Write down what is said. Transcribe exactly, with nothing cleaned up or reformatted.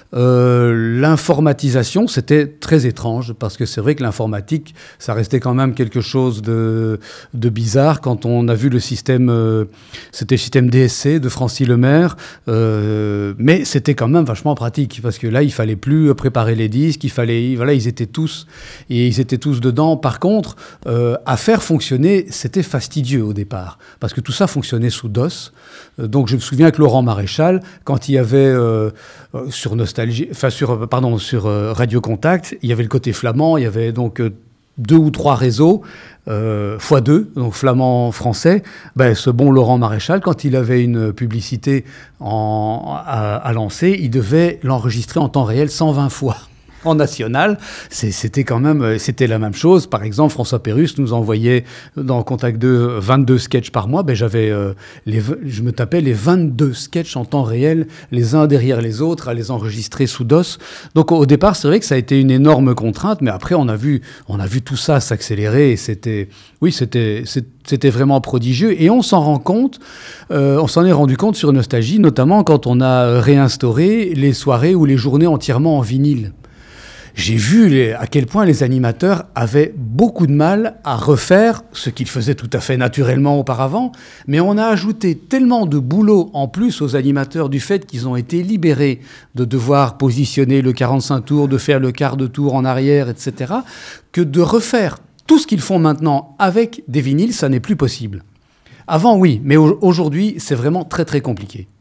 Euh, l'informatisation, c'était très étrange, parce que c'est vrai que l'informatique, ça restait quand même quelque chose de, de bizarre quand on a vu le système, euh, c'était le système D S C de Francis Lemaire, euh, mais c'était quand même vachement pratique, parce que là, il fallait plus préparer les disques, il fallait, voilà, ils étaient tous, et ils étaient tous dedans. Par contre, euh, à faire fonctionner, c'était fastidieux au départ, parce que tout ça fonctionnait sous DOS. Euh, donc je me souviens que Laurent Maréchal, quand il y avait euh, sur Nostalgie, enfin sur, pardon, sur euh, Radio Contact, il y avait le côté flamand, il y avait donc euh, deux ou trois réseaux, euh, fois deux, donc flamand-français. Ben, ce bon Laurent Maréchal, quand il avait une publicité en, à, à lancer, il devait l'enregistrer en temps réel cent vingt fois. En national, c'est, c'était quand même, c'était la même chose. Par exemple, François Pérusse nous envoyait dans Contact deux vingt-deux sketchs par mois. Ben j'avais, euh, les, je me tapais les vingt-deux sketchs en temps réel, les uns derrière les autres, à les enregistrer sous DOS. Donc au départ, c'est vrai que ça a été une énorme contrainte, mais après on a vu, on a vu tout ça s'accélérer. Et c'était, oui, c'était, c'était vraiment prodigieux. Et on s'en rend compte, euh, on s'en est rendu compte sur Nostalgie, notamment quand on a réinstauré les soirées ou les journées entièrement en vinyle. J'ai vu les, à quel point les animateurs avaient beaucoup de mal à refaire ce qu'ils faisaient tout à fait naturellement auparavant, mais on a ajouté tellement de boulot en plus aux animateurs du fait qu'ils ont été libérés de devoir positionner le quarante-cinq tours, de faire le quart de tour en arrière, et cetera, que de refaire tout ce qu'ils font maintenant avec des vinyles, ça n'est plus possible. Avant, oui, mais aujourd'hui, c'est vraiment très très compliqué.